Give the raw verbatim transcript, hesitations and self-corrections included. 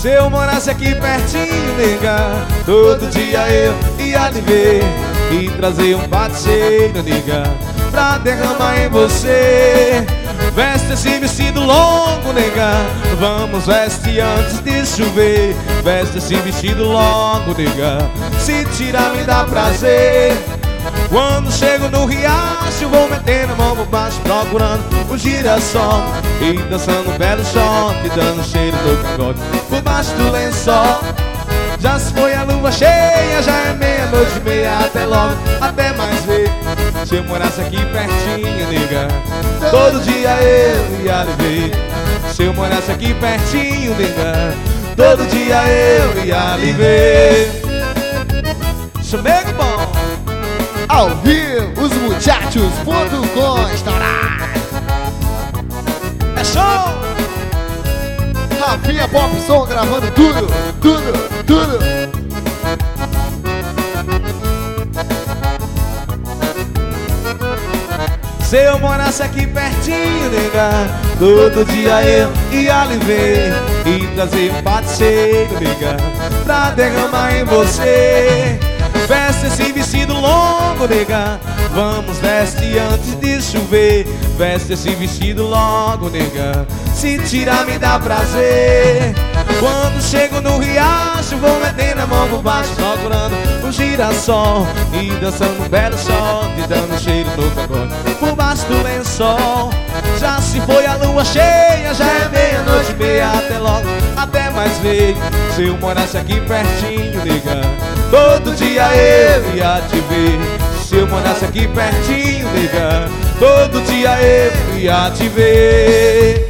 Se eu morasse aqui pertinho, nega, todo dia eu ia lhe ver e trazer um parceiro, nega, pra derramar em você. Veste esse vestido longo, nega, vamos veste antes de chover. Veste esse vestido longo, nega, se tirar me dá prazer. Quando chego no riacho, vou metendo a mão por baixo, procurando o girassol e dançando um belo shot, dando cheiro do cangote por baixo do lençol. Já se foi a lua cheia, já é meia-noite e meia. Até logo, até mais ver. Se eu morasse aqui pertinho, nega, todo dia eu ia lhe ver. Se eu morasse aqui pertinho, nega, todo dia eu ia lhe ver. Chamego bom. Ao vivo, os muchachos ponto com estourar. É show! Rafinha Pop Som gravando tudo, tudo, tudo. Se eu morasse aqui pertinho, nega, todo dia eu ia lhe ver e trazer um parceiro, nega, pra derramar em você. Veste esse vestido longo, nega, vamos veste antes de chover. Veste esse vestido longo, nega, se tirar me dá prazer. Quando chego no riacho, vou metendo a mão por baixo, procurando um girassol e dançando um belo shot, dando cheiro no cangote por baixo do lençol. Já se foi a lua cheia, já é meia-noite e meia. Até logo, até mais ver. Se eu morasse aqui pertinho, nega, todo dia eu ia te ver. Se eu morasse aqui pertinho, nega, todo dia eu ia te ver.